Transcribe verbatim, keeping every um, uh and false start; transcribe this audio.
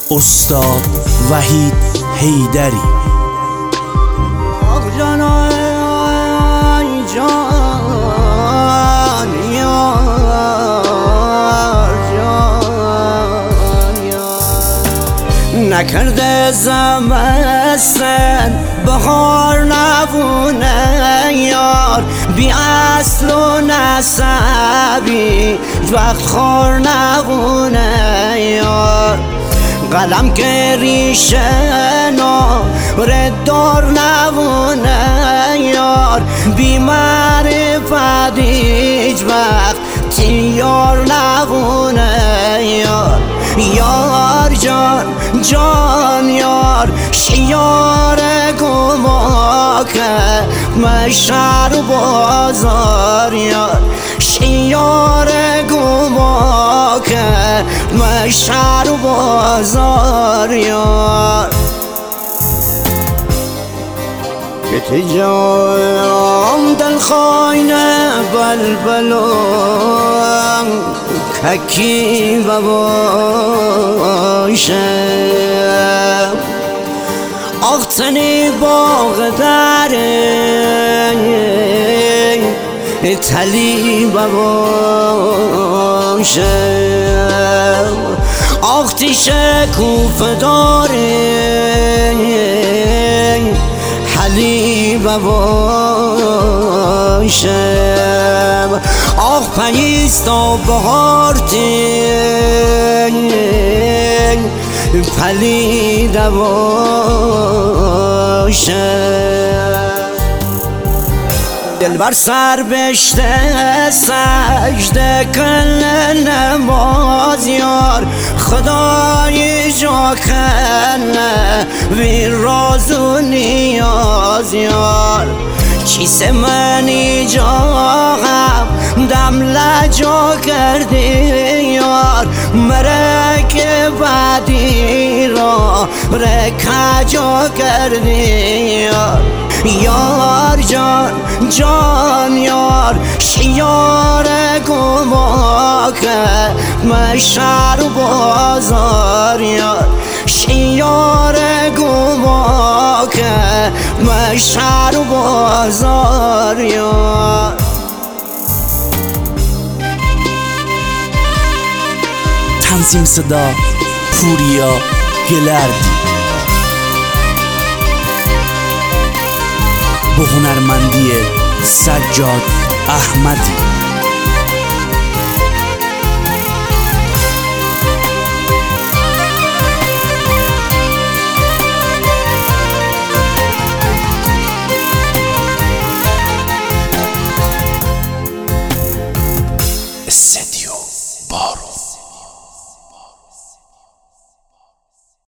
استاد وحید حیدری. جان جان یار جان یار نکرده زمستن بهار نبونه یار، بی اصل و نسبی وقت خور نبونه یار. قلم که ریشه ردار نبونه یار، بی معرفت هیچ وقت تیار نبونه یار. یار جان جان یار شیار گماکه مشهر بازار یار، شیار گماکه مشهر بازار یار. که تجام دل خاینه بلبلم ککی بباشه، آختنی باغ داره تلی بباشه، آختیش کوف داره حلی بباشه، آخ پنیستا بهارتی پلی دباشه. دل بر سر بشته سجده کن نماز یار، خدای جا کنه وی راز و نیاز یار. چیز منی جا غم دم لجا کردی یار، مرک بعدی را رکجا کردی یار. یار جان جان یار شیار گماکه مشهر بازار یار، شیار گماکه مشهر بازار یار. تنظیم صدا پوریا گلردی، با هنرمندی سجاد احمدی. استدیو بارو.